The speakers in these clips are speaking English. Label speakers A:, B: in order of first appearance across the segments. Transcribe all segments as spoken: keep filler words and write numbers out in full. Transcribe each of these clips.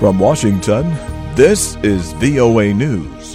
A: From Washington, this is V O A News.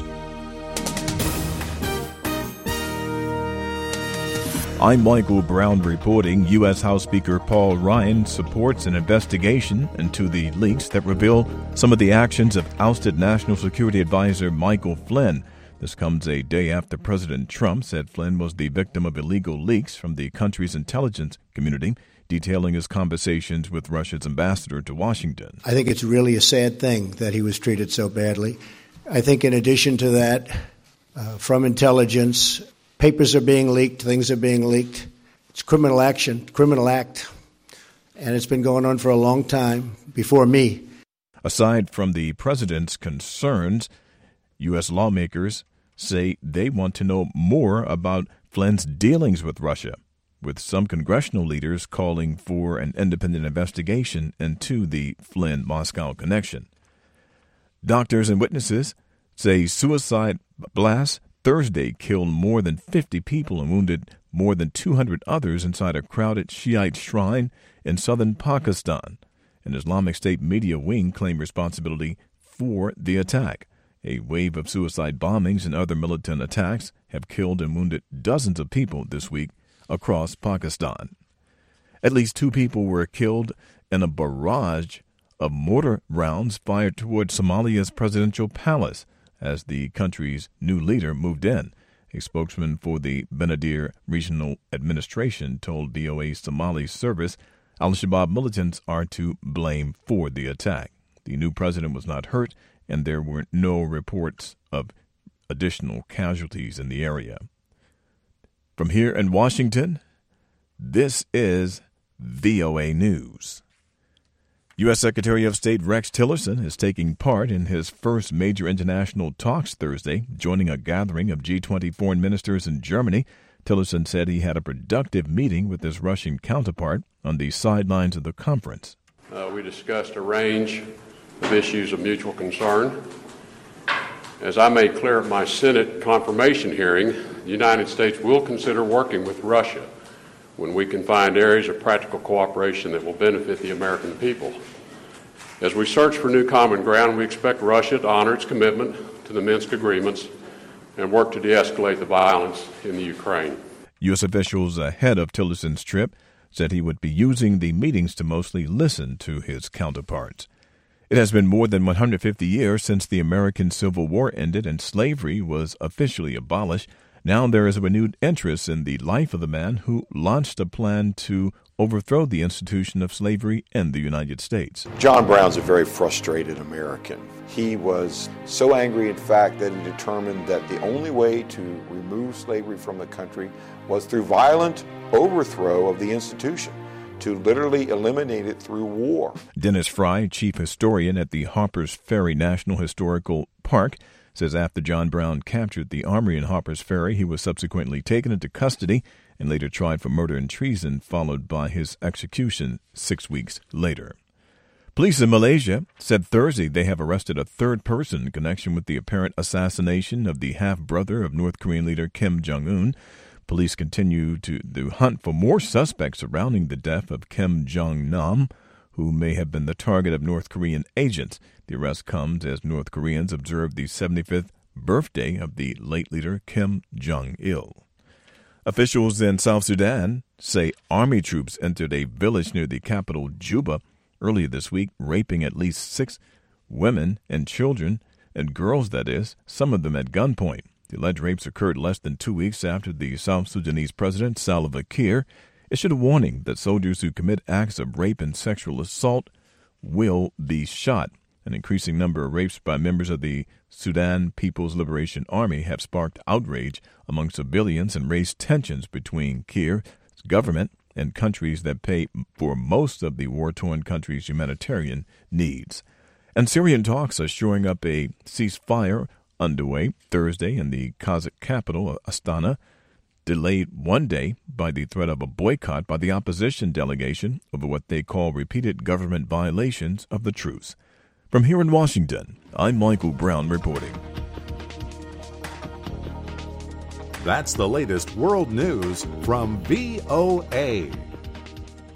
A: I'm Michael Brown reporting. U S. House Speaker Paul Ryan supports an investigation into the leaks that reveal some of the actions of ousted National Security Advisor Michael Flynn. This comes a day after President Trump said Flynn was the victim of illegal leaks from the country's intelligence community, detailing his conversations with Russia's ambassador to Washington.
B: I think it's really a sad thing that he was treated so badly. I think in addition to that, uh, from intelligence, papers are being leaked, things are being leaked. It's criminal action, criminal act, and it's been going on for a long time before me.
A: Aside from the president's concerns, U S lawmakers say they want to know more about Flynn's dealings with Russia, with some congressional leaders calling for an independent investigation into the Flynn-Moscow connection. Doctors and witnesses say suicide blasts Thursday killed more than fifty people and wounded more than two hundred others inside a crowded Shiite shrine in southern Pakistan. An Islamic State media wing claimed responsibility for the attack. A wave of suicide bombings and other militant attacks have killed and wounded dozens of people this week across Pakistan. At least two people were killed in a barrage of mortar rounds fired toward Somalia's presidential palace as the country's new leader moved in. A spokesman for the Benadir Regional Administration told V O A Somali service al-Shabaab militants are to blame for the attack. The new president was not hurt, and there were no reports of additional casualties in the area. From here in Washington, this is V O A News. U S. Secretary of State Rex Tillerson is taking part in his first major international talks Thursday, joining a gathering of G twenty foreign ministers in Germany. Tillerson said he had a productive meeting with his Russian counterpart on the sidelines of the conference.
C: Uh, we discussed a range of issues of mutual concern. As I made clear at my Senate confirmation hearing, the United States will consider working with Russia when we can find areas of practical cooperation that will benefit the American people. As we search for new common ground, we expect Russia to honor its commitment to the Minsk agreements and work to de-escalate the violence in the Ukraine.
A: U S officials ahead of Tillerson's trip said he would be using the meetings to mostly listen to his counterparts. It has been more than one hundred fifty years since the American Civil War ended and slavery was officially abolished. Now there is a renewed interest in the life of the man who launched a plan to overthrow the institution of slavery in the United States.
D: John Brown's a very frustrated American. He was so angry, in fact, that he determined that the only way to remove slavery from the country was through violent overthrow of the institution, to literally eliminate it through war.
A: Dennis Fry, chief historian at the Harpers Ferry National Historical Park, says after John Brown captured the armory in Harpers Ferry, he was subsequently taken into custody and later tried for murder and treason, followed by his execution six weeks later. Police in Malaysia said Thursday they have arrested a third person in connection with the apparent assassination of the half-brother of North Korean leader Kim Jong-un. Police continue to, to hunt for more suspects surrounding the death of Kim Jong-nam, who may have been the target of North Korean agents. The arrest comes as North Koreans observe the seventy-fifth birthday of the late leader Kim Jong-il. Officials in South Sudan say army troops entered a village near the capital, Juba, earlier this week, raping at least six women and children, and girls, that is, some of them at gunpoint. The alleged rapes occurred less than two weeks after the South Sudanese president, Salva Kiir, issued a warning that soldiers who commit acts of rape and sexual assault will be shot. An increasing number of rapes by members of the Sudan People's Liberation Army have sparked outrage among civilians and raised tensions between Kiir's government and countries that pay for most of the war-torn country's humanitarian needs. And Syrian talks are shoring up a ceasefire underway Thursday in the Kazakh capital, Astana, delayed one day by the threat of a boycott by the opposition delegation over what they call repeated government violations of the truce. From here in Washington, I'm Michael Brown reporting.
E: That's the latest world news from V O A.